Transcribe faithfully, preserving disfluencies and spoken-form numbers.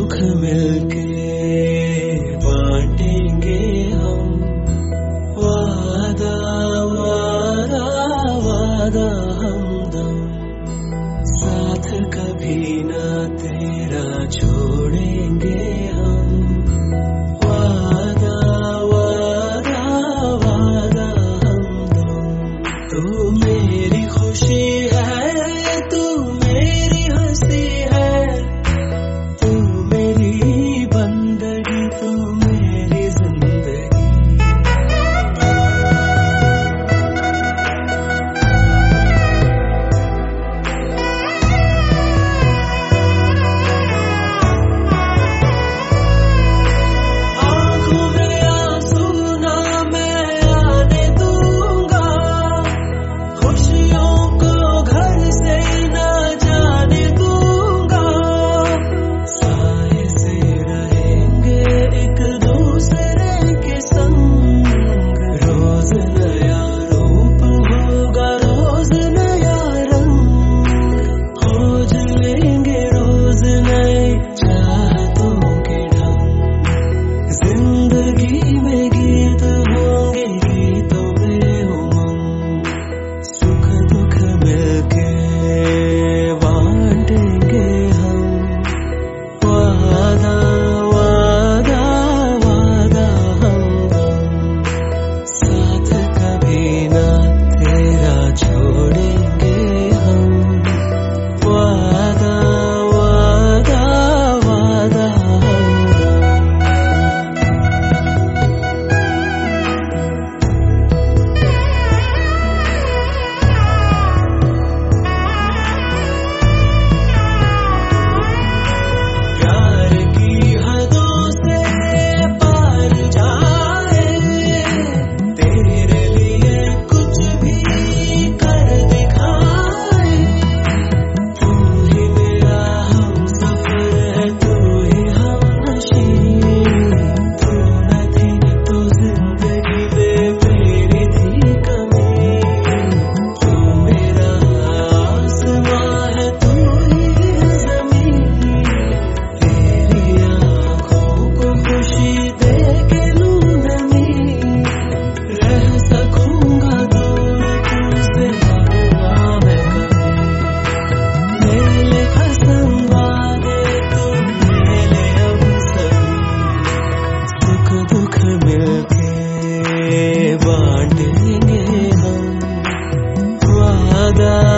दुख मिलके बांटेंगे हम। वादा वादा वादा हमदम, साथ कभी ना तेरा छोड़ेंगे हम। वादा वादा वादा हमदम, तू मेरी खुशी है, तू मेरी हंसी है, तू मेरी बंदगी, तू मेरी जिंदगी। आँखों में आंसू ना मैं आने दूंगा, खुशियों को घर से ना जाने दूंगा। साए से रहेंगे एक दूसरे के संग, रोज नया रूप होगा, रोज नया रंग, खोज लेंगे रोज नए चाहतों के ढंग। जिंदगी में गीत होंगे, गीतों में उमंग, सुख दुख मिलके बांटेंगे हम। वादा वादा वादा हमदम, साथ कभी ना तेरा छोड़ेंगे हम। वादा वादा वादा हमदम। प्यार की हदों से पार जाए, तेरे लिए कुछ भी कर दिखाए। तू ही मेरा हमसफर है, तू ही हमनशी, तू न थी तो जिंदगी में मेरी थी कमी। तू मेरा आसमां है, तू ही ज़मीन, तेरी आँखों को खुशी दे के लूं नमी। रह सकूंगा दूर तुझसे ना मैं कभी, मेरे कसम वादे तू मेरे अब सभी। सुख दुख मिलके बांटेंगे हम। वादा